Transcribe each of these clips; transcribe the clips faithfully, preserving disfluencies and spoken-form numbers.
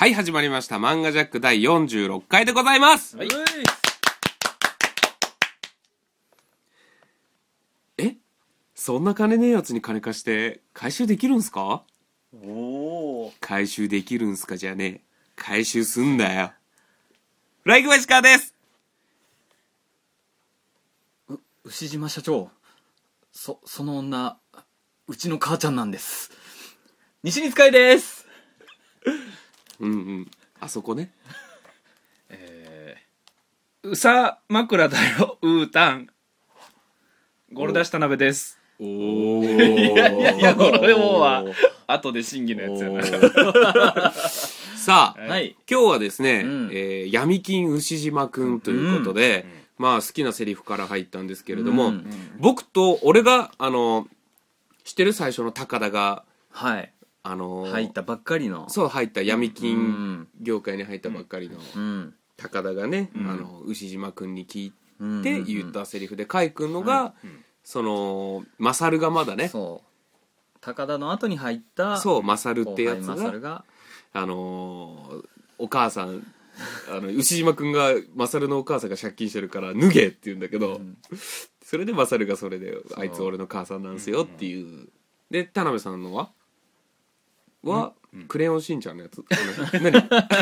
はい、始まりました。漫画ジャックだいよんじゅうろっかいでございます。はい、え、そんな金ねえやつに金貸して回収できるんすか？おー。回収できるんすかじゃねえ。回収すんだよ。フライングマジカーです。 う、牛島社長。そ、その女、うちの母ちゃんなんです。西光海です。 うんうん。あそこね。 えー、うさ枕だよ、うーたん。ゴルダシ田辺です。 おー。 いやいやいや、これもうは、後で審議のやつやな。 さあ、 はい、 今日はですね、 うんえー、闇金牛島くんということで、うん、まあ好きなセリフから入ったんですけれども、うんうん、僕と俺が、あの、知ってる最初の高田が、 はい。 あのー、 入ったばっかりのそう入った闇金業界に入ったばっかりの高田がね、 うん、 あの牛島くんに聞いて言ったセリフで海くんのが、うん、そのマサルがまだね、 そう高田の後に入ったそうマサルってやつが、 マサルがあのー、お母さんあの牛島くんがマサルのお母さんが借金してるから脱げって言うんだけど、うん、それでマサルがそれであいつ俺の母さんなんすよっていう、うん、で田辺さんのはは、うん、クレヨンしんちゃんのやつ何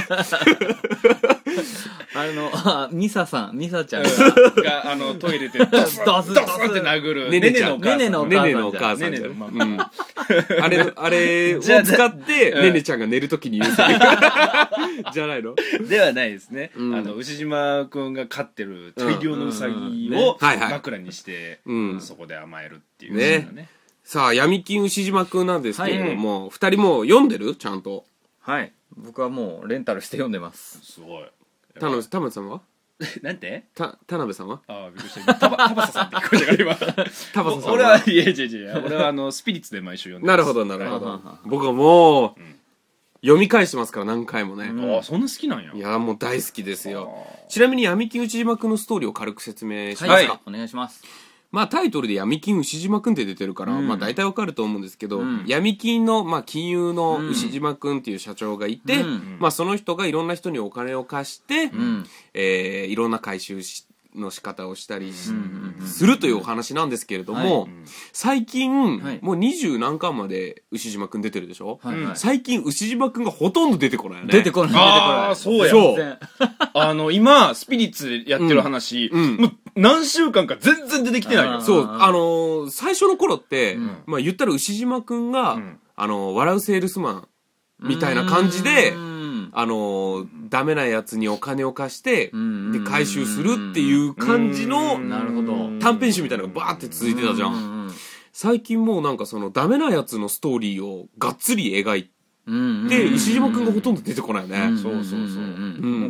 あのあミサさんミサちゃんがあのトイレでドスドスドスって殴るネネちゃんネネのお母さんじゃんあれあれを使ってネネちゃんが寝るときに言うじゃないのではないですね、うん、あの牛島くんが飼ってる大量のウサギを枕にしてそこで甘えるっていうねねさあ闇金牛島くんなんですけれども、はい、ふたりも読んでるちゃんと。 はい、僕はもうレンタルして読んでます。 すごい。 田辺田辺さんはなんてた田辺さんはああびっくりした田畑さんって聞こえたから今田畑さん俺はいやいやいや俺はあのスピリッツで毎週読んでます。 なるほどなるほど僕はもう、うん、読み返してますから何回もね、 うん、ああそんな好きなんや。 いやもう大好きですよ。ちなみに闇金牛島くんのストーリーを軽く説明しますか。はい、 お願いします。 まあタイトルで闇金牛島くんって出てるから、うん、まあ大体わかると思うんですけど、うん、闇金の、まあ金融の牛島くんっていう社長がいて、うん、まあその人がいろんな人にお金を貸して、うん、えー、いろんな回収しの仕方をしたりし、うん、するというお話なんですけれども、はい、最近、はい、もう二十何巻まで牛島くん出てるでしょ、はいはい、最近牛島くんがほとんど出てこないよね。 出てこない出てこない。 ああそうやそうあの今スピリッツやってる話、うんうん、もう何週間か全然出てきてないよ。 そうあのー、最初の頃って、うん、まあ言ったら牛島くんが、うん、あのー、笑うセールスマンみたいな感じで、あのー、ダメなやつにお金を貸して、で回収するっていう感じの短編集みたいなのがバーって続いてたじゃん。最近もうなんかそのダメなやつのストーリーをがっつり描いてで牛島くんがほとんど出てこないよね。 そうそうそう、うん、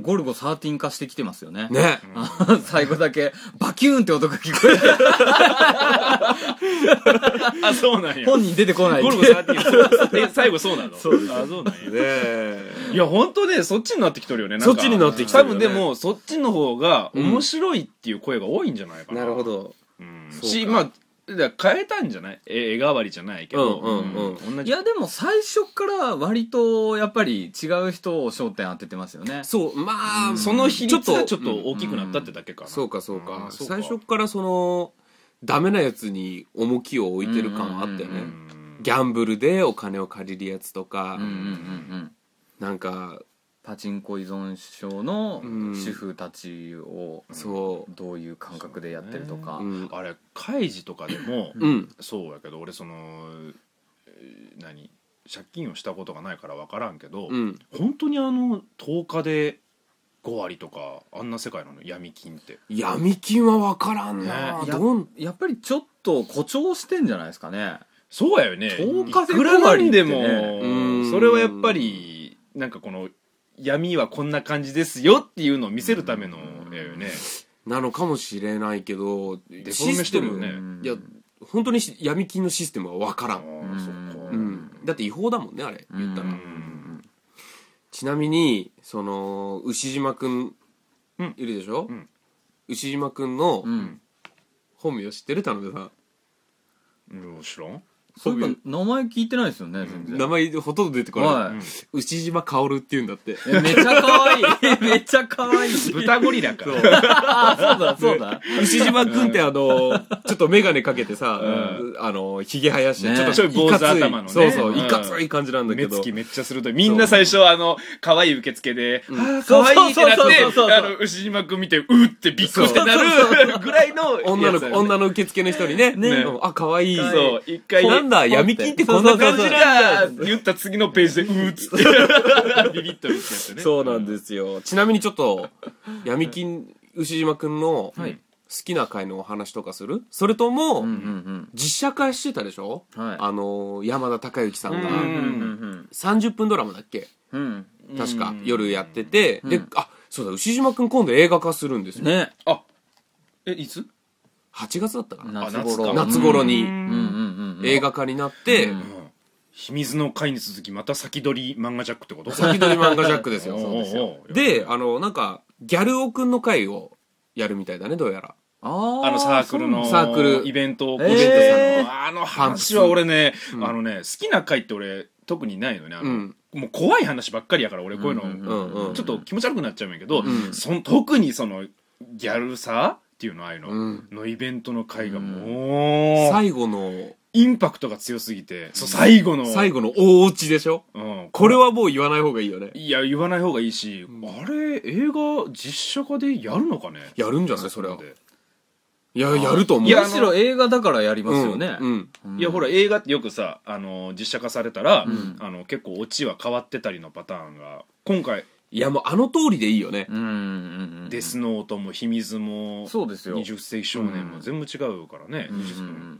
ゴルゴじゅうさん化してきてますよね。 ね最後だけバキューンって音が聞こえるあそうなんや。 本人出てこない。 ゴルゴじゅうさんえ最後そうなの。 そうです。 あそうなんやね。いや本当ねそっちになってきとるよね。 そっちになってきてるよね。 多分でもそっちの方が面白いっていう声が多いんじゃないかな。 なるほど。 しまあだ変えたんじゃない絵代わりじゃないけど、うんうんうん、同じ。いやでも最初から割とやっぱり違う人を焦点当ててますよね。 そうまあ、 うん、その比率がちょっと大きくなったってだけかな、 うん、そうかそうか、うん、そうか最初からそのダメなやつに重きを置いてる感はあったよね、うんうんうん、ギャンブルでお金を借りるやつとか、うんうんうん、なんかパチンコ依存症の主婦たちをどういう感覚でやってるとか、 うんうん、あれカイジとかでも、うん、そうやけど俺その何借金をしたことがないから分からんけど、うん、本当にあのとおかでごわりとかあんな世界なの闇金って。 闇金は分からんな、 ね、や, やっぱりちょっと誇張してんじゃないですかね。 そうやよね。 とおかでごわりでもそれはやっぱりなんかこの闇はこんな感じですよっていうのを見せるためのやよね。 なのかもしれないけどデフォルメしてるよね。 いや本当に闇金のシステムは分からん。あそっか、うん、だって違法だもんねあれ言ったら。ちなみにその牛島くんいるでしょ、うん、牛島くんの本名知ってる田辺さん。 うん、知らん。 そういえば名前聞いてないですよね全然。 名前ほとんど出てこない、 はい、 牛島薫って言うんだって。 えめっちゃ可愛いめっちゃ可愛い豚ゴリラか。そうそうだそうだ。 牛島くんってあのちょっと眼鏡かけてさ、うん、あのひげ生やして、ね、ちょっとちょい坊主頭のね、 そうそういかつい感じなんだけど、 目つきめっちゃ鋭い。みんな最初あの可愛い受付で、うん、あ可愛いってなって、あの牛島くん見てうってびっくりしてなるぐらいの女の女の受付の人にね、ね、あ可愛い、 そう一回なんだ闇金ってこんな感じなんだ言った次のページでうーっつってビビッと言ってやつね。 そうなんですよ。ちなみにちょっと闇金牛島くんの好きな回のお話とかする？それとも、うんうんうん、実写化してたでしょ、はい、あの山田孝之さんが、うんうんうん、さんじゅっぷんドラマだっけ、うん、確か夜やってて、うん、であそうだ牛島くん今度映画化するんですよね。 あえいつはちがつだったかな、 夏頃夏頃に映画化になって、うんうん、 秘密の回に続きまた先取り漫画ジャックってこと？ 先取り漫画ジャックですよ。そうですよ。であのなんかギャルオくんの回をやるみたいだね、どうやら。 ああのサークルのサークルイベントをイベントさのあの話は俺ね、うん、あのね好きな回って俺特にないのね。あの、うん、もう怖い話ばっかりやから俺こういうの、うんうん、ちょっと気持ち悪くなっちゃうんやけど、うん、そん特にそのギャルさっていうのああいうの、うん、のイベントの回がもう、 うん、最後のインパクトが強すぎて、そう最後の最後の大落ちでしょ、うん、これはもう言わない方がいいよね。 いや言わない方がいいし、うん、あれ映画実写化でやるのかね。 やるんじゃないそれは。いややると思う。 いやむしろ映画だからやりますよね、 うんうん、いやほら映画ってよくさあの実写化されたら、うん、あの結構オチは変わってたりのパターンが今回いやもうあの通りでいいよね。うんうんうん、デスノートも秘密もそうですよにじゅっ世紀少年も全部違うからね、うんうんうん、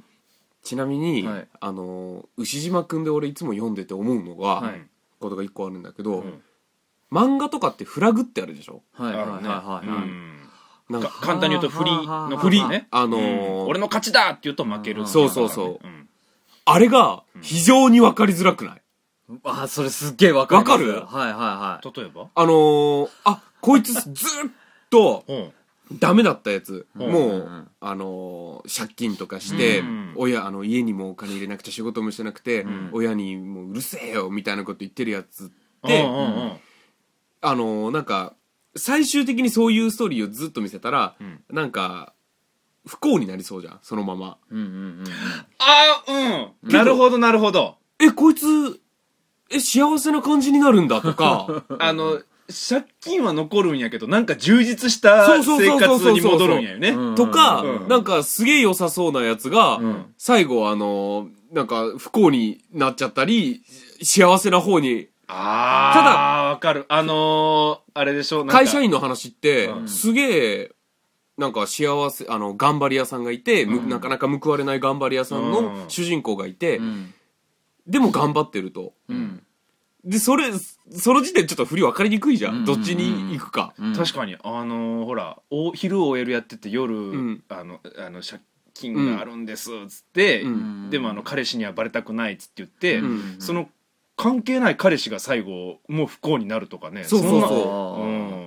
ちなみに、はい、あの牛島くんで俺いつも読んでて思うのが、はい、ことが一個あるんだけど、うん、漫画とかってフラグってあるでしょ。 はいはいはいはい、うん、 なんか簡単に言うとフリのフリね、あのーうん、俺の勝ちだって言うと負ける、 そうそうそう、うん、あれが非常に分かりづらくない？ あそれすっげえ分かる。 分かる？ はいはいはい。 例えばあのー、あこいつずっとダメだったやつ、うん、もう、うん、あのー、借金とかして、うん、親あの家にもお金入れなくて仕事もしてなくて、うん、親にもううるせえよみたいなこと言ってるやつって、うんうんうん、あのー、なんか最終的にそういうストーリーをずっと見せたら、うん、なんか不幸になりそうじゃんそのまま、うんうんうん、 ああうんなるほどなるほど。 えこいつえ幸せな感じになるんだとかあの借金は残るんやけどなんか充実した生活に戻るんやよねとか、うん、なんかすげえ良さそうなやつが、うん、最後あのなんか不幸になっちゃったり幸せな方に。 あただわかる。あのー、あれでしょ会社員の話って、うん、すげえなんか幸せあの頑張り屋さんがいて、うん、なかなか報われない頑張り屋さんの主人公がいて、うん、でも頑張ってると、うん、でそれその時点ちょっと振り分かりにくいじゃん、うん、どっちに行くか、 うん、確かにあのー、ほらお昼 オーエル やってて夜、うん、あのあの借金があるんですっつって、うん、でもあの彼氏にはバレたくないっつって言って、うん、その関係ない彼氏が最後もう不幸になるとかね、 そうそうそう、 そんな、うん、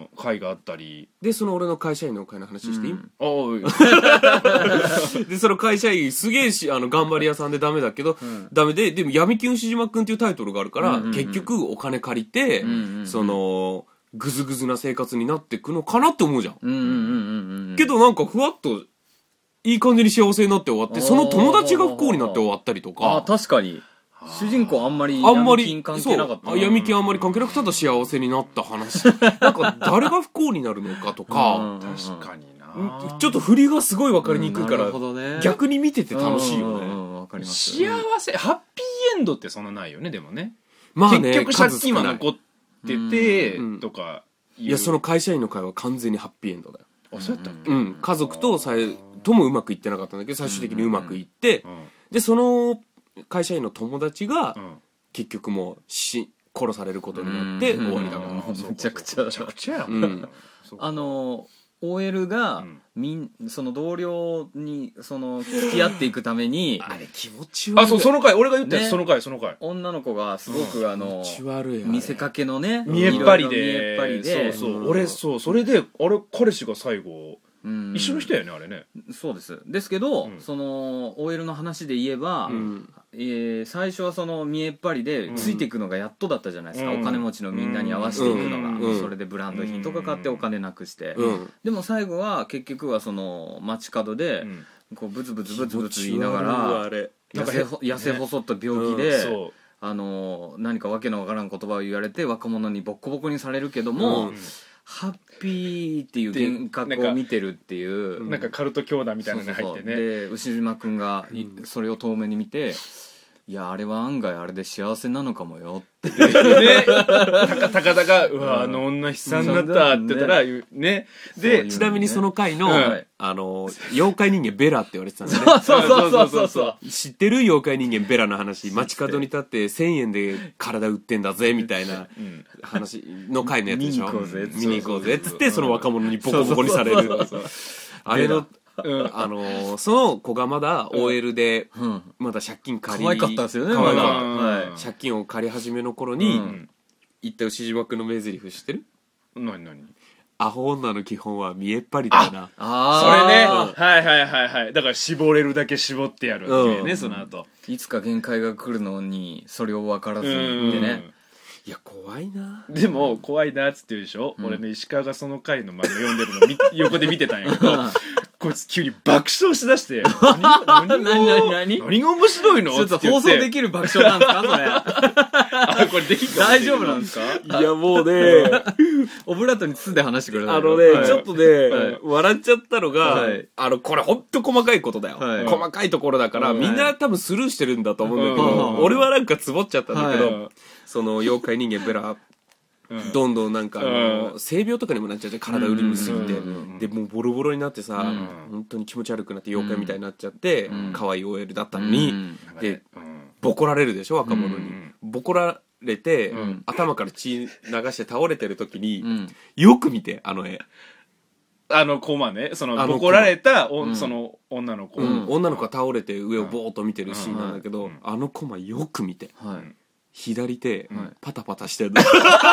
回があったりでその俺の会社員の会の話していい、うん、 おいでその会社員すげえしあの頑張り屋さんでダメだけど、うん、ダメででも闇金牛島くんっていうタイトルがあるから、うんうんうん、結局お金借りて、うんうんうん、そのグズグズな生活になっていくのかなって思うじゃん、うんうんうんうん、けどなんかふわっといい感じに幸せになって終わってその友達が不幸になって終わったりとか。 あ確かに主人公あんまり闇金関係なかった。 闇金あんまり関係なくただ幸せになった話なんか誰が不幸になるのかとか確かになちょっと振りがすごい分かりにくいから、うんね、逆に見てて楽しいよね、うんうん、分かりますよね。幸せハッピーエンドってそんなないよねでもね、まあね、結局借金は残ってて、うん、とかいやその会社員の会は完全にハッピーエンドだよ。 あそうやったっけ、 うん、家族とさえともうまくいってなかったんだけど最終的にうまくいって、うんうん、でその会社員の友達が、うん、結局もうし殺されることになって終わりだから。 めちゃくちゃめちゃくちゃやもん、うん、あの オーエル が、うん、みんその同僚にその付き合っていくためにあれ気持ち悪い。 あそうその回俺が言ったやつ、ね、その回その回女の子がすごく、うん、あの気持ち悪い見せかけのね見えっ張りで見えっ張りでそうそう、うん、俺そうそれであれ彼氏が最後うん、 一緒の人やねあれね。 そうですですけど、 うん、 その オーエル の話で言えば、うん、えー、最初はその見えっ張りでついていくのがやっとだったじゃないですか、うん、お金持ちのみんなに合わせていくのが、うん、それでブランド品とか買ってお金なくして、うん、でも最後は結局はその街角でこうブツブツブツブツ言いながら痩せ痩せ細った病気で、ね、うん、あの何かわけのわからん言葉を言われて若者にボッコボコにされるけども、うん、ハッピーっていう幻覚を見てるっていうなんかカルト教団みたいなのが入ってね。 そうそうそうで牛島君が、うん、それを遠目に見て、いやあれは案外あれで幸せなのかもよってね、 たかたかだがうわあの女悲惨だったって言ったらね、ねでちなみにその回の、うん、あの妖怪人間ベラって言われてたんでね。 そうそうそうそうそう知ってる妖怪人間ベラの話、街角に立ってせんえんで体売ってんだぜみたいな話の回のやつでしょ。見に行こうぜっつってその若者にボコボコにされるあれのうん、あのー、その子がまだ オーエル でまだ借金借り可愛かったですよね。 可愛かった、はい、借金を借り始めの頃に、うん、言った牛島君の名台詞知ってる？ 何何？ アホ女の基本は見えっ張りだな。 ああそれね、うん、はいはいはいはい。だから絞れるだけ絞ってやるっていうね、うん、その後いつか限界が来るのにそれを分からずにってね。 いや怖いな。 でも怖いなっつってるでしょ、うん、俺ね石川がその回の漫画読んでるの横で見てたんやけどこいつ急に爆笑しだして何何何何何が面白いの？ ちょっと放送できる爆笑なんですかそれあこれできる大丈夫なんですか？いやもうねオブラートに包んで話してくれたあのね、はい、ちょっとね、はい、笑っちゃったのが、はい、あのこれほんと細かいことだよ、はい、細かいところだから、はい、みんな多分スルーしてるんだと思うんだけど、はい、俺はなんかツボっちゃったんだけど、はい、その妖怪人間ベラどんどんなんかあの性病とかにもなっちゃって体売りにすぎてでもうボロボロになってさ本当に気持ち悪くなって妖怪みたいになっちゃって可愛い オーエル だったのにでボコられるでしょ若者にボコられて頭から血流して倒れてる時によく見てあの絵あのコマねそのボコられたその女の子女の子が倒れて上をボーっと見てるシーンなんだけどあのコマよく見て左手、うん、パタパタしてるのそ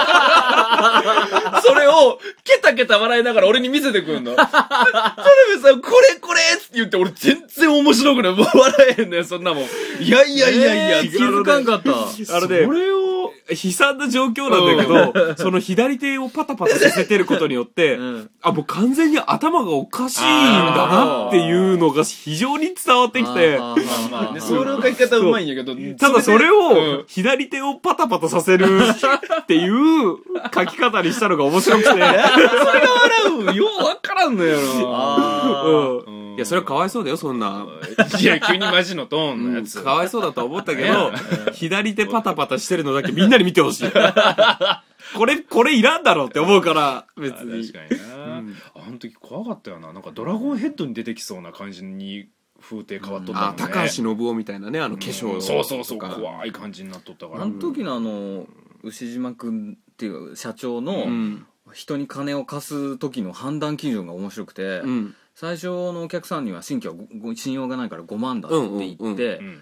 れをケタケタ笑いながら俺に見せてくるの田辺さんこれこれって言って俺全然面白くないもう笑えへんのよそんなもんいやいやいやいや、 えー、気づかんかったあのねそれを悲惨な状況なんだけどその左手をパタパタさせてることによって、うん、あもう完全に頭がおかしいんだなっていうのが非常に伝わってきてまあまあねその書き方うまいんやけどただそれを左手をパタパタさせるっていう書き方にしたのが面白くてそれが笑うようわからんのやろあ、うん、いやそれはかわいそうだよそんないや急にマジのトーンのやつ、 うん、かわいそうだと思ったけど左手パタパタしてるのだけみんなに見てほしいこれこれいらんだろうって思うから別に確かにな、うん、あの時怖かったよななんかドラゴンヘッドに出てきそうな感じに風景変わっとったもんね、うん、あ高橋信夫みたいなねあの化粧、 うん、そうそうそう怖い感じになっとったからあの時のあの牛島君っていう社長の人に金を貸す時の判断基準が面白くて、うん、最初のお客さんには新規は信用がないからごまんだって言って、うんうんうん、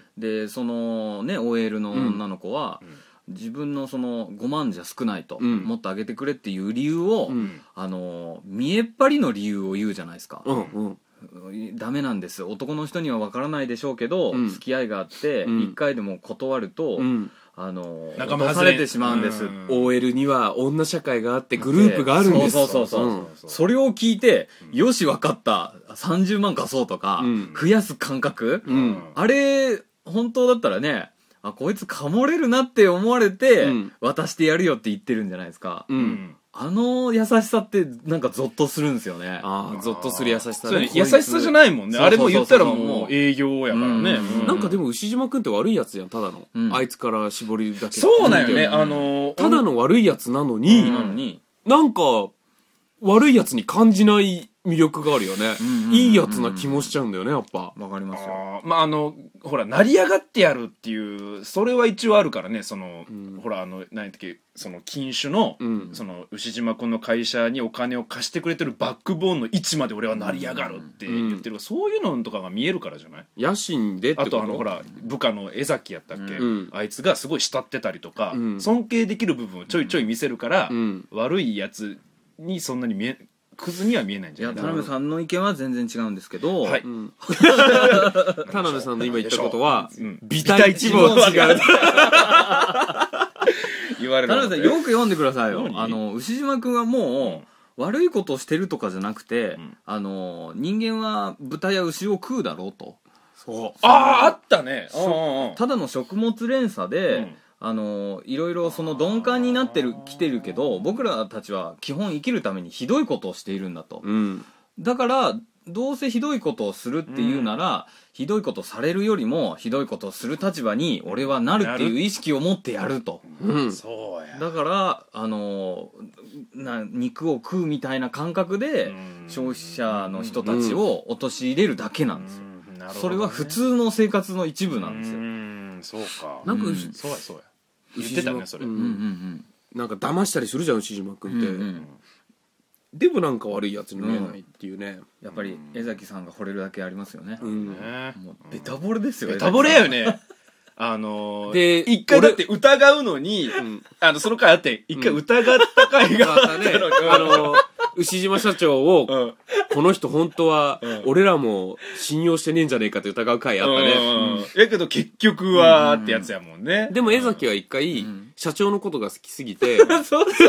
でそのね オーエル の女の子は、うん自分のそのごまんじゃ少ないと、うん、もっと上げてくれっていう理由を、うん、あの見えっ張りの理由を言うじゃないですか、うんうん、ダメなんです男の人には分からないでしょうけど、うん、付き合いがあっていっかいでも断ると、うん、あの仲間されてしまうんです、うん、 オーエル には女社会があってグループがあるんですそうそうそうそう、うん、それを聞いて、うん、よし分かったさんじゅうまん貸そうとか、うん、増やす感覚、うん、あれ本当だったらねあこいつかもれるなって思われて、うん、渡してやるよって言ってるんじゃないですか、うん、あの優しさってなんかゾッとするんですよねああゾッとする優しさね優しさじゃないもんねあれも言ったらもう営業やからね、うんうん、なんかでも牛島くんって悪いやつやんただの、うん、あいつから絞りだけそうだよねあのー、 ただの悪いやつなのに、うん、なんか悪いやつに感じない魅力があるよね、うんうんうんうん、いいやつな気もしちゃうんだよねやっぱわかりますよあまああのほら成り上がってやるっていうそれは一応あるからねその、うん、ほらあの何やったっけその禁酒の、うん、その牛島君の会社にお金を貸してくれてるバックボーンの位置まで俺は成り上がるって言ってる、うん、そういうのとかが見えるからじゃない野心でってことあとあのほら部下の江崎やったっけ、うん、あいつがすごい慕ってたりとか、うん、尊敬できる部分をちょいちょい見せるから、うん、悪いやつにそんなに見えクズには見えないんじゃないいや田辺さんの意見は全然違うんですけど、 はい、 うん、田辺さんの今言ったことは、うん、微体一部違う言われる。 田辺さんよく読んでくださいよ。あの牛島くんはもう、うん、悪いことをしてるとかじゃなくて、うん、あの人間は豚や牛を食うだろうと。 そうあああったね。 ただの食物連鎖で、うん、あのいろいろその鈍感になってる来てるけど、僕らたちは基本生きるためにひどいことをしているんだと、うん、だからどうせひどいことをするっていうなら、うん、ひどいことされるよりもひどいことをする立場に俺はなるっていう意識を持ってやると、 うん、そうや。 だからあのな肉を食うみたいな感覚で消費者の人たちを陥れるだけなんですよ、うんうんね、それは普通の生活の一部なんですよ。 うんそうか。 なんか、 うん、そうやそうや言ってたねそれ、うんうんうん、 なんか騙したりするじゃん牛島君って、うんうん、でもなんか悪いやつに見えないっていうね、 うん、やっぱり江崎さんが惚れるだけありますよね、うん、 ねもうベタボレですよ。 ベタボレやよねあのー、で一回だって疑うのに、うん、あのその回あって一回疑った回があったの、うん、 あのー、牛島社長を、うん、この人本当は俺らも信用してねえんじゃねえかって疑う回あったね、 うんうん、やけど結局はってやつやもんね、 うん、でも江崎は一回、うん、社長のことが好きすぎてそうそうそうそう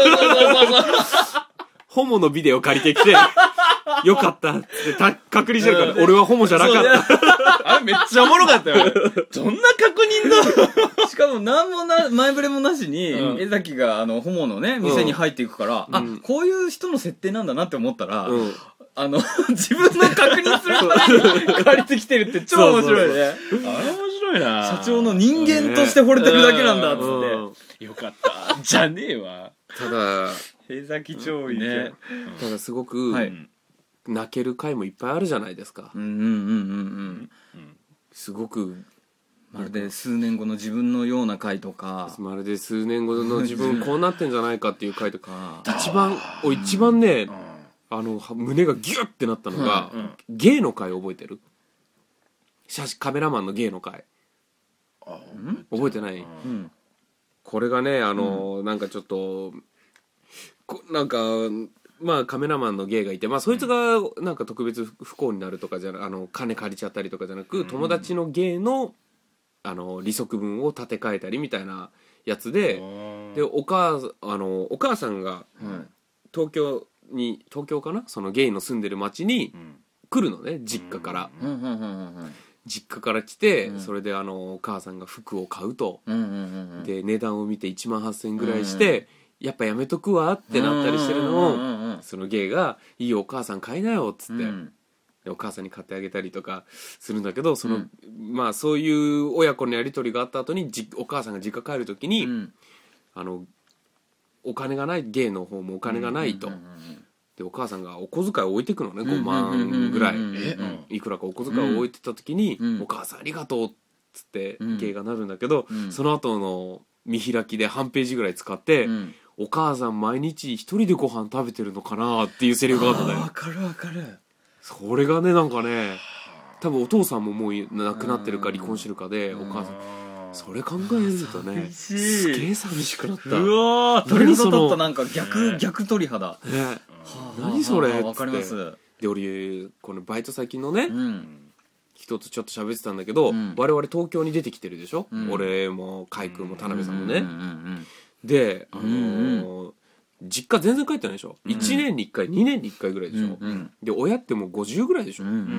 ホモのビデオ借りてきてよかったってた確認してるから、うん、俺はホモじゃなかったあれめっちゃおもろかったよどんな確認だしかも何もな前触れもなしに、うん、江崎があのホモのね店に入っていくから、うん、あこういう人の設定なんだなって思ったら、うん、あの自分の確認するために借りてきてるって超面白いね。 そうそうそうあれ面白いな。 社長の人間として惚れてるだけなんだっつって、 うん、よかったじゃねえわ。 ただ江崎超いいね。 ただすごく、はい、泣ける回もいっぱいあるじゃないですか。 うんうんうんうんうんすごくまるで数年後の自分のような回とか、 まるで数年後の自分こうなってんじゃないかっていう回とか一番お一番ね、うん、あの胸がギュッてなったのが、うんうん、ゲイの回覚えてる？写真カメラマンのゲイの回あ覚えてない、うん、これがねあの、うん、なんかちょっとこなんかまあカメラマンのゲイがいて、まあそいつがなんか特別不幸になるとかじゃなあの金借りちゃったりとかじゃなく、友達のゲイのあの利息分を立て替えたりみたいなやつで、でお母あのお母さんが東京に東京かなそのゲイの住んでる町に来るのね、実家から。実家から来て、うん、それであのお母さんが服を買うと、うんうんうんうん、で値段を見ていちまんはっせんえんぐらいして、うんうん、やっぱやめとくわってなったりしてるのを、うんうんうんうん、そのゲイが「いいよお母さん買いなよ」っつって、うん、でお母さんに買ってあげたりとかするんだけど、その、うん、まあそういう親子のやり取りがあった後にじお母さんが実家帰る時に、うん、あのお金がないゲイの方もお金がないと。うんうんうんうんでお母さんがお小遣いを置いてくのね、ごまんぐらいいくらかお小遣いを置いてた時に、うん、お母さんありがとうっつって芸がなるんだけど、うん、その後の見開きで半ページぐらい使って、うん、お母さん毎日一人でご飯食べてるのかなっていうセリフがあったんだよ。 わかるわかる。 それがねなんかね多分お父さんももう亡くなってるか離婚してるかで、お母さんそれ考えるとねすげえ寂しくなった。 うわー鳥肌立った。なんか逆、ね、逆鳥肌、ねはあ、何それってわかります。 で俺このバイト先のね、うん、人とちょっと喋ってたんだけど、うん、我々東京に出てきてるでしょ、うん、俺も海君も田辺さんもね、うんうんうんうん、で、あのーうんうん、実家全然帰ってないでしょ、うん、いちねんにいっかいにねんにいっかいぐらいでしょ、うんうん、で親ってもうごじゅうぐらいでしょ、うんうんうんうん、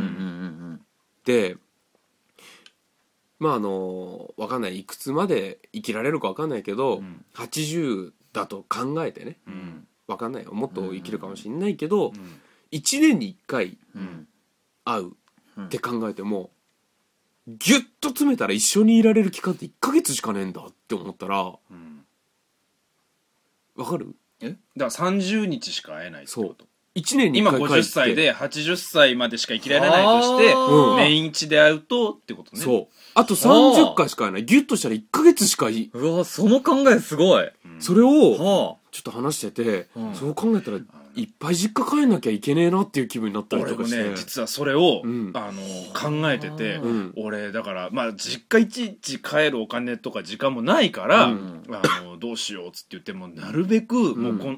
でまああの分かんないいくつまで生きられるか分かんないけど、うん、はちじゅうだと考えてね、うん、分かんないよもっと生きるかもしれないけど、うん、いちねんにいっかい会うって考えても、うん、ギュッと詰めたら一緒にいられる期間っていっかげつしかねえんだって思ったら、うん、分かる？ えだからさんじゅうにちしか会えないってこと？そういちねんにいっかい今ごじゅっさいではちじゅっさいまでしか生きられないとして、うん、年一で会うとってことね。 そうあとさんじゅっかいしか会えない。ギュッとしたらいっかげつしかいい。 うわその考えすごい、うん、 それをちょっと話してて、はあ、そう考えたらいっぱい実家帰んなきゃいけねえなっていう気分になったりとかして。 俺もね実はそれを、うん、あの考えてて、うん、俺だからまあ実家いちいち帰るお金とか時間もないから、うん、あのどうしようっつって言ってもなるべくもうこん、うん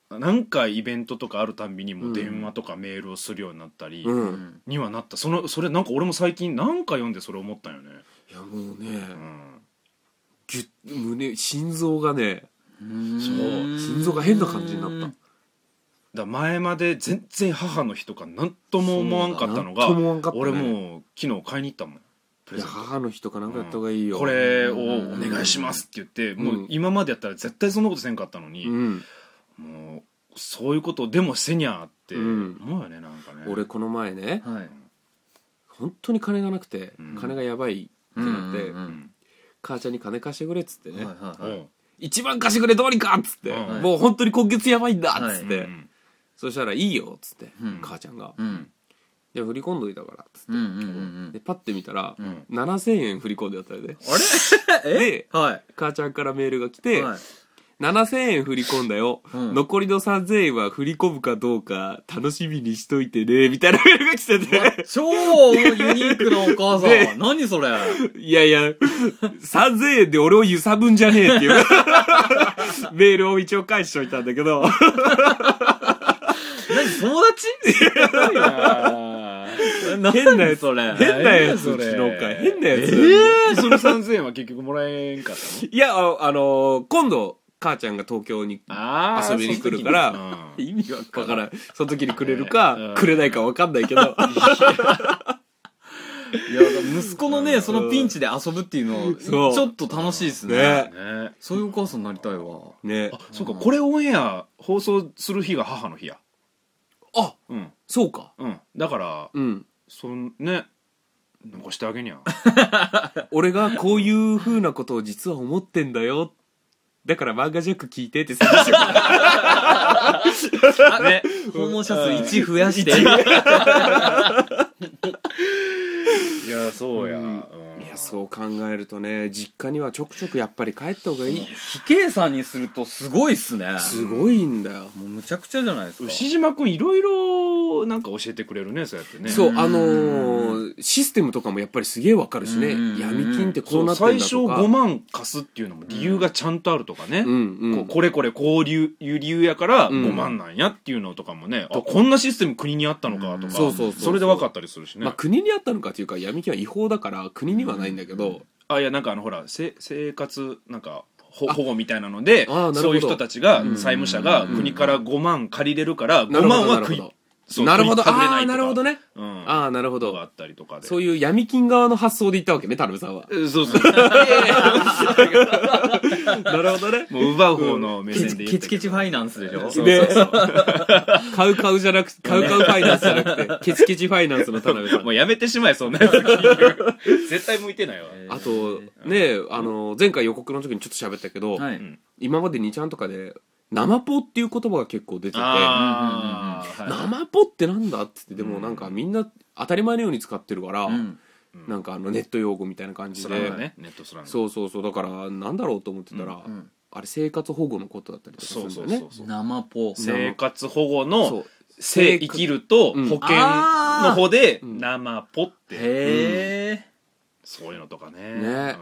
なんかイベントとかあるたんびにもう電話とかメールをするようになったりにはなった、そのそれなんか俺も最近なんか読んでそれ思ったよね。 いやもうね、ぎゅっ胸心臓がね、そう心臓が変な感じになった。 だ前まで全然母の日とか何とも思わんかったのが、ね、俺もう昨日買いに行ったもん。 いや母の日とかなんかやった方がいいよ、 うん、これをお願いしますって言って、うん、もう今までやったら絶対そんなことせんかったのに、うん、もうそういうことでもせにゃって思うよね、なんかね。 俺この前ね、はい、本当に金がなくて、うん、金がやばいってなって、うんうんうん、母ちゃんに金貸してくれっつってね、はいはいはい、一番貸してくれどうにかっつって、はい、もう本当に今月やばいんだっつって、はい、そしたらいいよっつって、うん、母ちゃんが、うんで振り込んどいたからっつって、うんうんうん、でパッて見たら、うん、ななせんえん振り込んであったよね。 あれで、はい、母ちゃんからメールが来て、はい、ななせんえん振り込んだよ、うん、残りのさんぜんえんは振り込むかどうか楽しみにしといてねみたいなメールが来てて、 超ユニークなお母さん何それ。 いやいやさんぜんえんで俺を揺さぶんじゃねえっていうメールを一応返しといたんだけど何友達いや変なやつそれ変なやつうちの会変なやつ。 えー、そのさんぜんえんは結局もらえんかったの？ いや あ, あのー、今度母ちゃんが東京に遊びに来るから、うん、意味わからんその時にくれるか、うん、くれないかわかんないけどいや息子のねそのピンチで遊ぶっていうのちょっと楽しいですね。ねねそういうお母さんになりたいわね。 あそうか、これオンエア放送する日が母の日や。 あ、うん、そうか、 うん、だから、うん、そんね残してあげにゃ俺がこういう風なことを実は思ってんだよ、だから漫画ジャック聞いてってさね訪問者数いち増やしていやそうや、うん、 いやそう考えるとね実家にはちょくちょくやっぱり帰った方がいい。 非計算にするとすごいっすね。 すごいんだよ。 もうむちゃくちゃじゃないですか。 牛島くんいろいろなんか教えてくれるねそうやってね。 そうあのー、システムとかもやっぱりすげえわかるしね。闇金ってこうなってんだとか、 最初ごまん貸すっていうのも理由がちゃんとあるとかね、うんうん、こ, これこれこういう理由やからごまんなんやっていうのとかもね、うん、あこんなシステム国にあったのかとか、うん、そうそうそうそうそれで分かったりするしね。 まあ、国にあったのかっていうか闇金は違法だから国にはないんだけど、うん、 あいやなんかあのほら生活なんか保護みたいなのでそういう人たちが、うん、債務者が国からごまん借りれるからごまんは食いなるほどああなるほどね、うん、ああなるほどがあったりとかでそういう闇金側の発想で言ったわけね田辺さんは。 そうそうなるほどね。 もう奪う方の目線で言ってケチケチファイナンスでしょ。 そうそうそう買う買うじゃなくて買う買うファイナンスじゃなくてケチケチファイナンスの田辺さんもうやめてしまえそんなやつ絶対向いてないわ。 あとねあの前回予告の時にちょっと喋ったけど、はい、今までにちゃんとかで生ポっていう言葉が結構出てて、生ポってなんだって言って、でもなんかみんな当たり前のように使ってるから、うん、なんかあのネット用語みたいな感じで、 ね、ネットスラングそうそうそうだからなんだろうと思ってたら、うんうん、あれ生活保護のことだったりとかするんだよね。そうそうそうそう生ポ生活保護の生生きると保険の方で生ポって、うん、へえ、そういうのとかね。ね。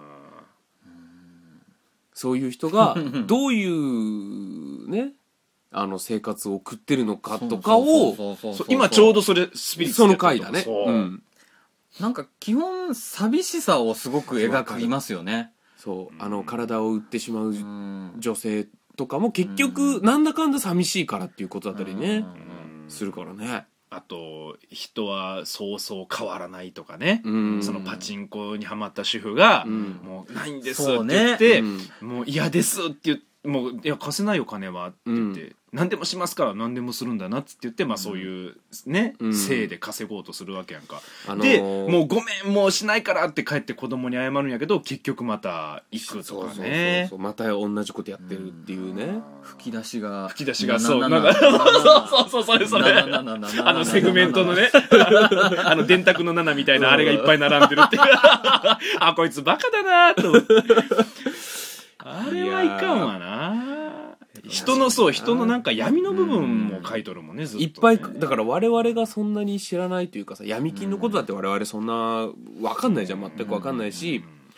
そういう人がどういうねあの生活を送ってるのかとかを今ちょうどそれスピリッツその回だね。うん、 なんか基本寂しさをすごく描きますよね。 そうあの体を売ってしまう女性とかも結局なんだかんだ寂しいからっていうことだったりねするからね。 あと人はそうそう変わらないとかね、うん、そのパチンコにはまった主婦が、うん、もうないんですって言って、ねうん、もう嫌ですって言って、もういや貸せないお金はって言って、うん、何でもしますから何でもするんだなって言って、まあそういうね、うん、性で稼ごうとするわけやんか、あのー、でもうごめんもうしないからって帰って子供に謝るんやけど結局また行くとかね、 そうそうそうそうまた同じことやってるっていうね、うん、 吹き出しが吹き出しがそうなんかそうそうそうそれそれあのセグメントのねあの電卓のななみたいなあれがいっぱい並んでるってあこいつバカだなと思ってあれはいかんわな。人のそう人のなんか闇の部分も書いとるもんね、ずっとね。いっぱいだから我々がそんなに知らないというかさ闇金のことだって我々そんな分かんないじゃん全く分かんないし、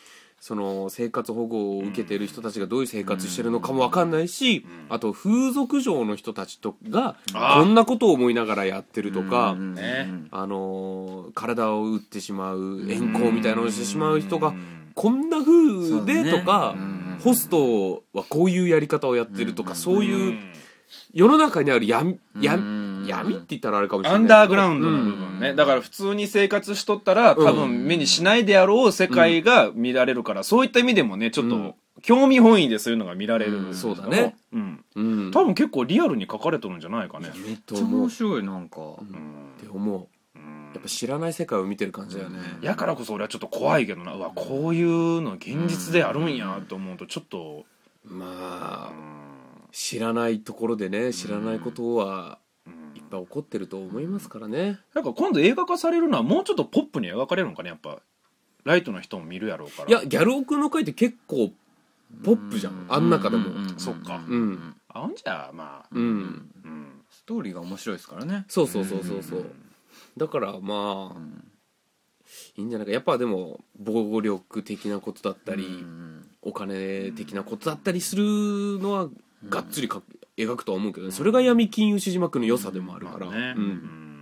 その生活保護を受けてる人たちがどういう生活してるのかも分かんないし、うん、あと風俗嬢の人たちとがこんなことを思いながらやってるとか、うん、あの体を打ってしまう遠行みたいなのをしてしまう人がこんな風でとか、ね、ホストはこういうやり方をやってるとか、そういう世の中にある闇、闇、闇って言ったらあれかもしれないけど、 アンダーグラウンドの部分ね、うん、だから普通に生活しとったら多分目にしないであろう世界が見られるから、うん、そういった意味でもねちょっと興味本位でそういうのが見られる、うん、 そうだね、 うんうん、多分結構リアルに書かれとるんじゃないかね。 めっちゃ面白いなんか、うん、 って思う。やっぱ知らない世界を見てる感じだよね、 うん、やからこそ俺はちょっと怖いけどな、うわこういうの現実であるんやと思うとちょっと、 まあ、知らないところでね、知らないことはいっぱい起こってると思いますからね。 なんか今度映画化されるのはもうちょっとポップに描かれるのかね、やっぱライトの人も見るやろうから。 いやギャル男の回って結構ポップじゃん、あん中でも。 そっか、 うん、 あんじゃまあ、 うんうん、 ストーリーが面白いですからね。 そうそうそうそうそう、だからまあ、うん、いいんじゃないか。やっぱでも暴力的なことだったり、うん、お金的なことだったりするのはがっつりか描くとは思うけど、ね、それが闇金牛島君の良さでもあるから、うんまあねうん、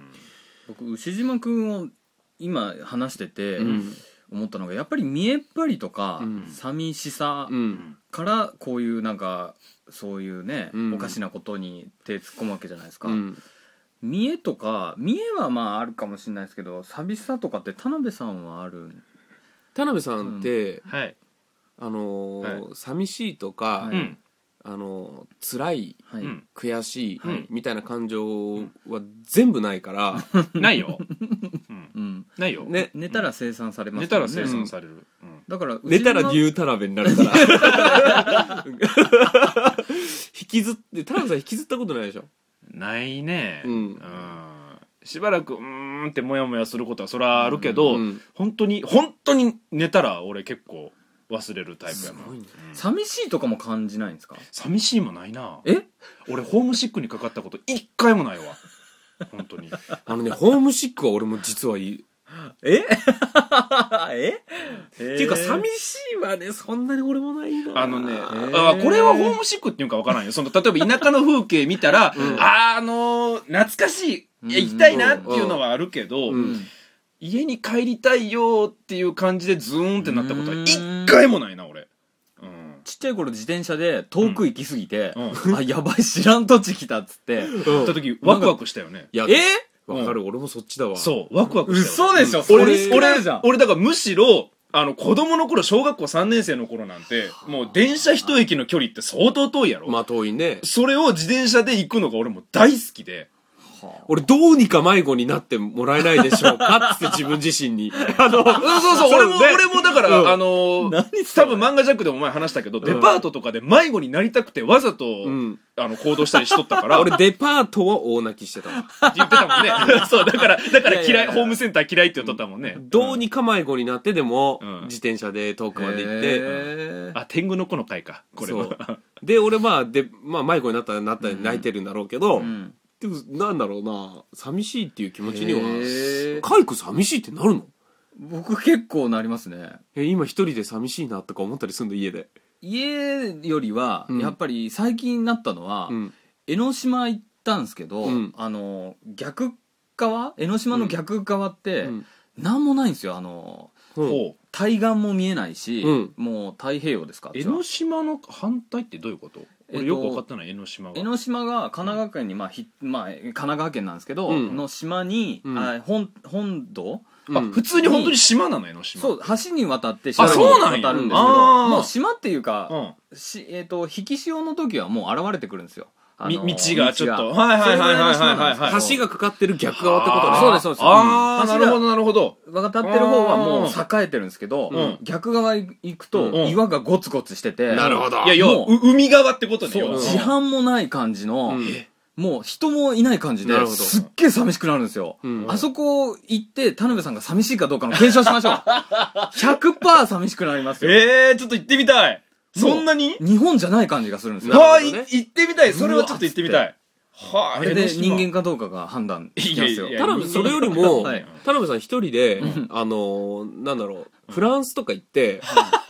僕牛島君を今話してて思ったのが、やっぱり見えっ張りとか、うん、寂しさからこういうなんかそういうね、うん、おかしなことに手突っ込むわけじゃないですか、うん見栄とか見栄はまああるかもしれないですけど、寂しさとかって田辺さんはある？ 田辺さんって、うんはい、 あのーはい、寂しいとか、はい、あのー、辛い、はい、悔しい、はい、みたいな感情は全部ないから、 うん、ないよ、 うんうん、 ないよ、 ね、寝たら生産されますね、寝たら生産される、うん、 だから寝たらニュー田辺になるから引きずって田辺さん引きずったことないでしょ？ ないね、 うんうん、 しばらくうーんってモヤモヤすることはそれはあるけど、うんうん、本当に本当に寝たら俺結構忘れるタイプやな、ねうん、 寂しいとかも感じないんですか？ 寂しいもないな。 え俺ホームシックにかかったこと一回もないわ本当にあのねホームシックは俺も実はいいええっていうか寂しいはねそんなに俺もないな。 あのねあこれはホームシックっていうか分からんよ。その例えば田舎の風景見たら、うん、あ、あのー、懐かしい、いや行きたいなっていうのはあるけど、うんうん、家に帰りたいよっていう感じでズーンってなったことは一回もないな俺。 ちっちゃい頃自転車で遠く行き過ぎて、うん、あやばい知らん土地来たっつって行った時ワクワクしたよね。 いやえわかる、うん、俺もそっちだわ。 そうワクワクしたよ、ね、嘘でしょ、 うん、俺俺じゃん俺だからむしろあの子供の頃小学校さんねん生の頃なんてもう電車一駅の距離って相当遠いやろ。 まあ遠いね。 それを自転車で行くのが俺も大好きで、 俺どうにか迷子になってもらえないでしょうかって自分自身にあのそうそうそう俺も俺もだから、うん、あの多分漫画ジャックでも前話したけど、うん、デパートとかで迷子になりたくてわざと、うん、あの行動したりしとったから俺デパートは大泣きしてたって言ってたもんねそうだからだから嫌いいやいやいやホームセンター嫌いって言っとったもんね。 どうにか迷子になってでも、うん、自転車で遠くまで行って、 うん、あ天狗の子の会かこれはで俺まあで、まあ、迷子になったらなったら泣いてるんだろうけど、うんでもなんだろうな寂しいっていう気持ちにはカイク寂しいってなるの？ 僕結構なりますね。 え今一人で寂しいなとか思ったりするの？家で家よりはやっぱり最近なったのは、うん、江ノ島行ったんですけど、うん、あの逆側江ノ島の逆側って、うん、なんもないんですよ。あの、うん、対岸も見えないし、うん、もう太平洋ですか。 江ノ島の反対ってどういうこと？俺よく分かったのは江ノ島が江ノ島が神奈川県に、まあひまあ、神奈川県なんですけど、うん、の島に、うん、あ 本, 本土、 うん、あ普通に本当に島なの江ノ島。 そう橋に渡って島に渡るんですけど、もう島っていうか、うんしえー、と引き潮の時はもう現れてくるんですよ。 あのー、道がちょっとはいはいはいはいはいはい橋がかかってる逆側ってことね。 そうですそうです。 ああなるほどなるほど。 渡ってる方はもう栄えてるんですけど、うん、逆側行くと岩がゴツゴツしてて、うん、 なるほど。いや要は海側ってことね。 そう地盤もない感じの、うん、もう人もいない感じですっげえ寂しくなるんですよ、うん、あそこ行って田辺さんが寂しいかどうかの検証しましょうひゃくパーセント 寂しくなりますよ。 えーちょっと行ってみたい。そんなに日本じゃない感じがするんですよ。 はあ、ね、行ってみたい。それはちょっと行ってみたい。 はあ、あれで人間かどうかが判断しますよ。 田辺それよりも、はい、田辺さん一人で、うん、あのなんだろうフランスとか行って、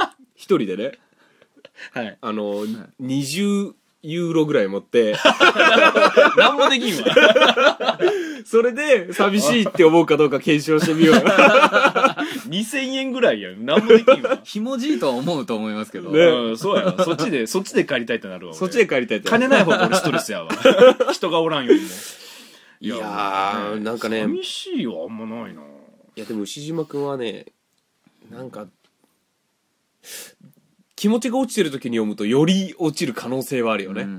一人でね、 はい、 あの、はい、にじゅうユーロぐらい持って何もできんわそれで寂しいって思うかどうか検証してみようにせんえんぐらいやん、何もできんわひもじいとは思うと思いますけど、 ね、うん、そうやそっちでそっちで借りたいってなるわ。 そっちで借りたいって金ない方が俺ストレスやわ人がおらんよりも。 いやー、なんかね、 寂しいはあんまないな。いやでも牛島くんはね、なんか気持ちが落ちてる時に読むとより落ちる可能性はあるよね。うん、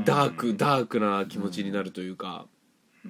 ダークダークな気持ちになるというか、 うん、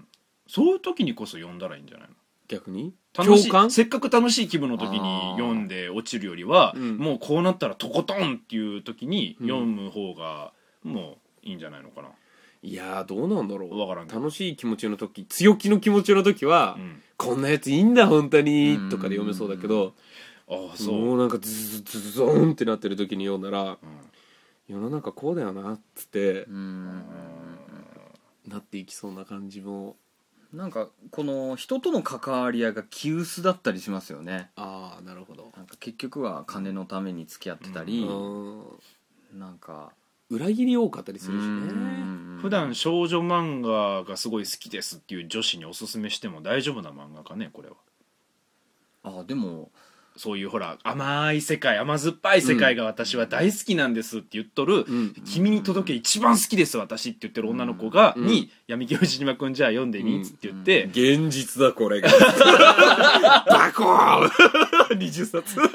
そういう時にこそ読んだらいいんじゃないの。 逆に楽しい、せっかく楽しい気分の時に読んで落ちるよりは、うん、もうこうなったらとことんっていう時に読む方がもういいんじゃないのかな。 いやー、どうなんだろう。 わからんけど、 楽しい気持ちの時、強気の気持ちの時は、うん、こんなやついいんだ本当にとかで読めそうだけど、 ああ、そう、 もうなんかズズズズゾーンってなってる時に読んだら、うん、世の中こうだよなっつって、うん、なっていきそうな感じも。 なんかこの人との関わり合いが気薄だったりしますよね。 ああ、なるほど。 なんか結局は金のために付き合ってたり、うん、なんか裏切り多かったりするしね。 普段少女漫画がすごい好きですっていう女子におすすめしても大丈夫な漫画かね、これは。 ああ、でもそういうほら甘い世界、甘酸っぱい世界が私は大好きなんですって言っとる、うん、君に届け一番好きです私って言ってる女の子が、うん、に闇木牛島くんじゃあ読んでみっつって言って、 うんうん、現実だこれがバコーンにじゅっさつこれ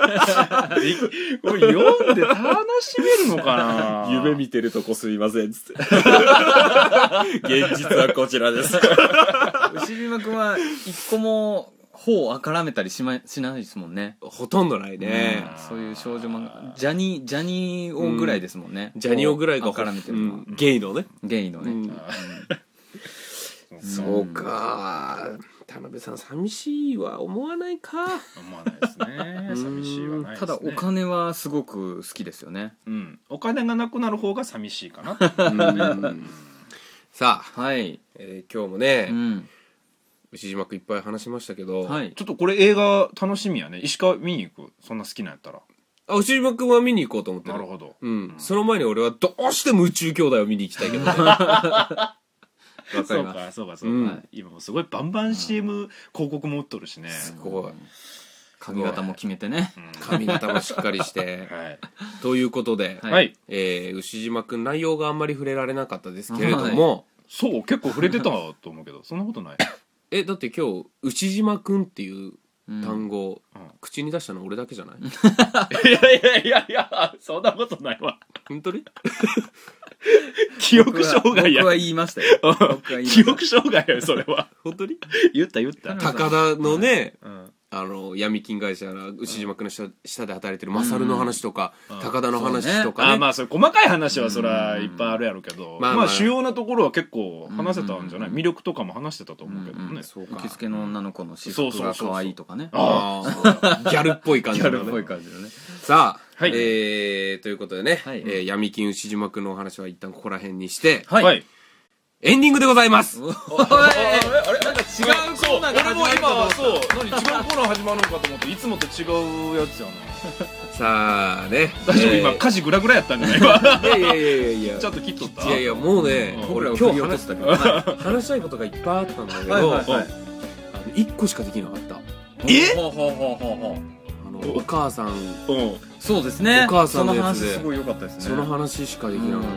読んで楽しめるのかな。 夢見てるとこすいませんっつって現実はこちらです牛島くんは一個も頬をあからめたりし, ましないですもんね。 ほとんどないね。 そういう少女漫画、ジャニージャニー王ぐらいですもんね。 うん、ジャニー王ぐらいがあからめてるのは、うん、 ゲイのね。 ゲイのね。うんうん、そうか。田辺さん寂しいは思わないか。 思わないですね。寂しいはないですね。 ただお金はすごく好きですよね。 うん。お金がなくなる方が寂しいかな。うん、 さあ、 はい、 えー、今日もね。うん牛島くんいっぱい話しましたけど、 はい、ちょっとこれ映画楽しみやね。石川見に行く、そんな好きなんやったら。 あ、牛島くんは見に行こうと思ってる。 なるほど、 うん、うん、その前に俺はどうしても宇宙兄弟を見に行きたいけどねわかります。そうかそうかそうか、うん、今もすごいバンバン シーエム 広告も打っとるしね。 すごい。 髪型も決めてね、 うん、髪型もしっかりして、はい、ということで、 はい、 えー、牛島くん内容があんまり触れられなかったですけれども、はい、 そう結構触れてたと思うけどそんなことないえ、だって今日牛島くんっていう単語を、うん、口に出したの俺だけじゃないいやいやいやいやそんなことないわ。 本当に記憶障害や。 僕は言いましたよ。僕は言いました。 記憶障害やそれは。 本当に言った言った。 高田のね、うん、あの闇金会社の牛島くんの 下, 下で働いてるマサルの話とか、うん、高田の話とかね、 ね、あまあそれ細かい話はそりゃいっぱいあるやろうけど、まあ、まあ主要なところは結構話せたんじゃない、魅力とかも話してたと思うけどね、うんうん、 そうか。受付の女の子の私服が可愛いとかね、 ああギャルっぽい感じのね、ギャルっぽい感じのね。 さあ、はい、えー、ということでね、はい、えー、闇金牛島くんのお話は一旦ここら辺にして、 はい、はい、 エンディングでございます。 おいあれなんか違うコーナーが始まるかと思った。 俺も今そう何違うコーナー始まるのかと思っていつもと違うやつやな。 さあね、 大丈夫、えー、今歌詞グラグラやったんじゃない今。 いやいやいやいやちょっと切っとった。 いやいやもうね、うん、俺今日話したけど話したいことがいっぱいあったんだけど、はいはいはい、あのいっこしかできなかった。 えほうほうほうほうほう。 あのお母さん、うん、 そうですね、 お母さんのやつでその話すごい良かったですね。 その話しかできなかった、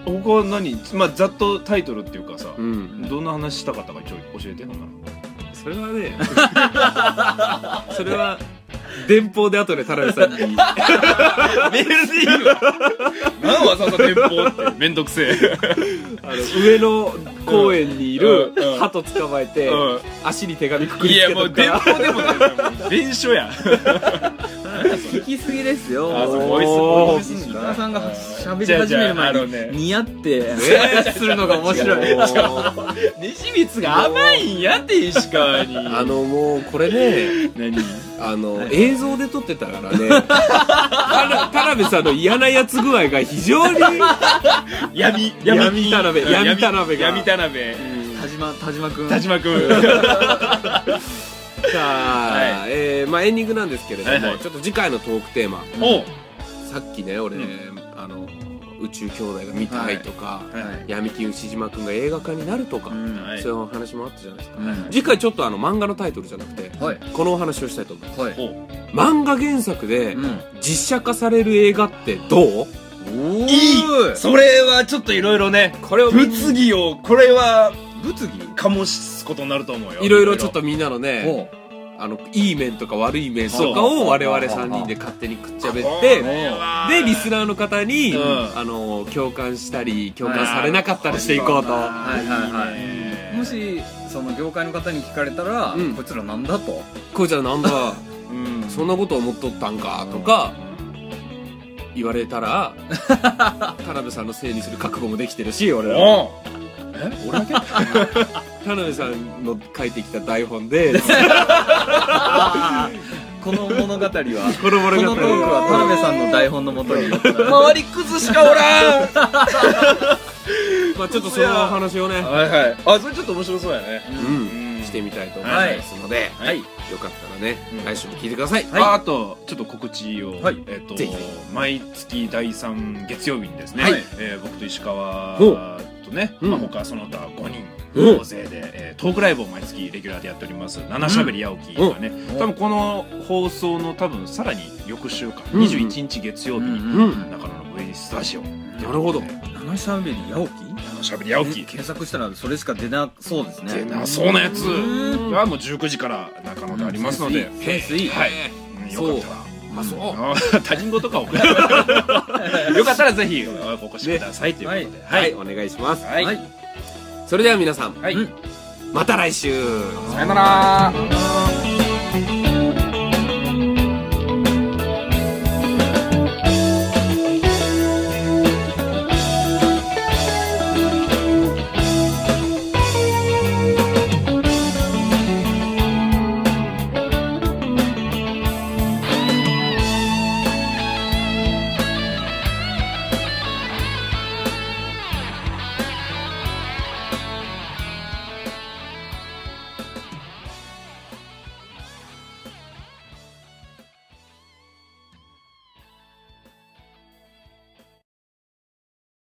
うん、他は何、まあ、ざっとタイトルっていうかさ、うん、どんな話したかったか一応教えて。ほんならそれはねそれは電報で後で田辺さんにメールでいいわ何わざわざ電報ってめんどくせえあの上野公園にいる鳩捕まえて、うん、足に手紙くくりつけとくから。いやもう電報でもね伝書や聞きすぎですよ。 あ、ボイスボイス石川さんが喋り始める前に似合ってするのが面白い。 西光が甘いんやって石川に。 あのもうこれね、 何あの、はい、映像で撮ってたからね田辺さんの嫌なやつ具合が非常に闇闇田辺闇田辺が闇田辺田島田島くん田島くんさあ、えーまあ、エンディングなんですけれども、 はいはいちょっと次回のトークテーマ、 おうさっきね俺、ねあの宇宙兄弟が見たいとか、 はい闇金牛島くんが映画化になるとか、 はいそういう話もあったじゃないですか、 うん次回ちょっとあの漫画のタイトルじゃなくて、 はいこのお話をしたいと思います。 はいおう漫画原作でうん実写化される映画ってどう？ おいいそれはちょっといろいろねこれを物議をこれは物議醸すことになると思うよ。 いろいろちょっとみんなのねおうあのいい面とか悪い面とかそうを我々さんにんで勝手にくっちゃべっこてれはでリスナーの方に、 うんあの共感したり共感されなかったりしていこうと。 はいはいはいいもしその業界の方に聞かれたら、 うんこいつらなんだとこいつらなんだうんそんなこと思っとったんかとか言われたら田辺さんのせいにする覚悟もできてるし俺らおうえ俺だけ田辺さんの書いてきた台本でこの物語はこの物語このトークは田辺さんの台本のもとに周りクズしかおらんまあちょっとそのお話をね、 はいはいあそれちょっと面白そうやねうん、してみたいと思いますので、 はいよかったらね、 うん来週も聞いてください。 はい、ああとちょっと告知を、 はいえっ、とぜひぜ毎月だいさん月曜日にですね、 はいえー僕と石川ほとね、 うんまあ、他その他ごにんうん大勢で、えートークライブを毎月レギュラーでやっております「七しゃべりやおき」がね、 うん多分この放送の多分さらに翌週か、 うんにじゅういちにち月曜日に、 うん中野の V スタジオなるほど。 七しゃべりやおき七しゃべりやおき検索したらそれしか出なそうですね出なそうなやつうんはもうじゅうくじから中野でありますので、 センスいいはい、うんよかったらあ、そう。 あ他人事かおよかったらぜひお越しくださいということで、 はい、お願いします。 はい、 はいそれでは皆さん、 はいまた来週。 さよなら。 あー